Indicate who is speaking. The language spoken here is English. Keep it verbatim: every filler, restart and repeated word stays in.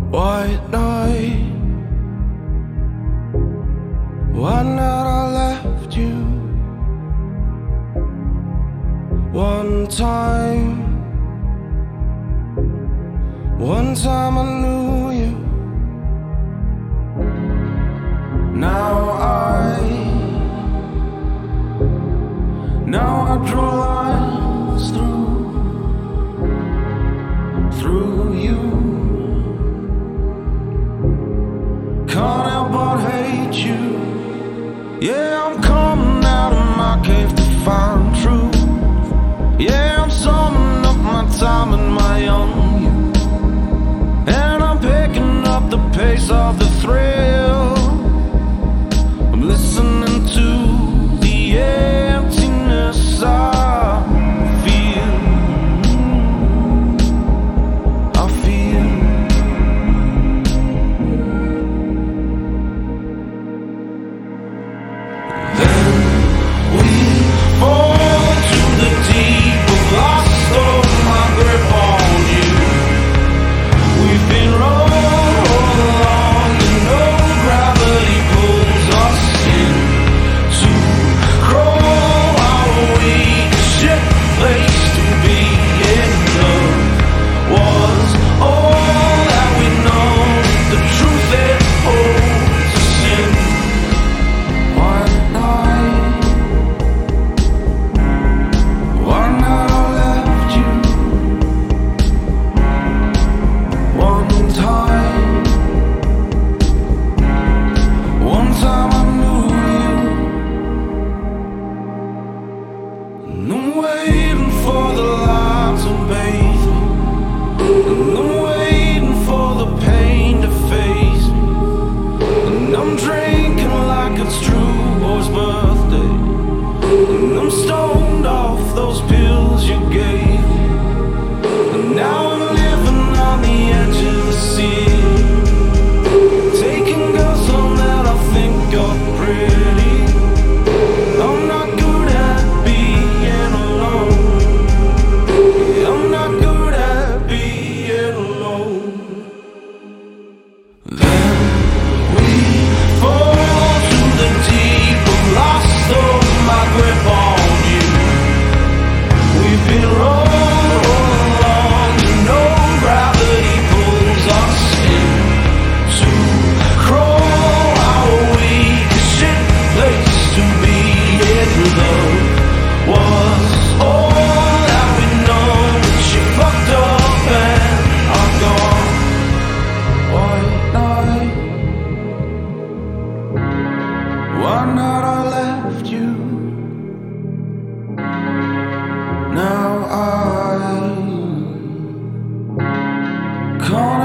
Speaker 1: White night, one night I left you. One time, one time I knew you. Now I, now I draw lines through, through you. Can't help but hate you. Yeah, I'm coming out of my cave to find truth. Yeah, I'm summing up my time and my own you. And I'm picking up the pace of the thrill. I'm listening to the emptiness I feel. I feel. Then we fall to the deep. I've lost all my grip on you. We've been rolling all along, and no gravity pulls us in to crawl our weak shit place to be in. Love was all that we know. The truth it holds us in. One night, one night I left you. One time, one time I knew you. And I'm waiting for the light to bathe me. And I'm waiting for the pain to face me. And I'm drinking like it's true boy's birthday. And I'm stoned off those pills you gave me. And now I'm living on the edge of the sea, taking girls home that I think are pretty. I'm not good at being alone. Yeah, I'm not good at being alone. Then we fall to the deep. I've lost all my grip on you. We've been rolling all along, and no gravity pulls us in to crawl our weak shit place to be in. Love was all that we know, but she fucked up and I'm gone. White night, one night I left you. Now I come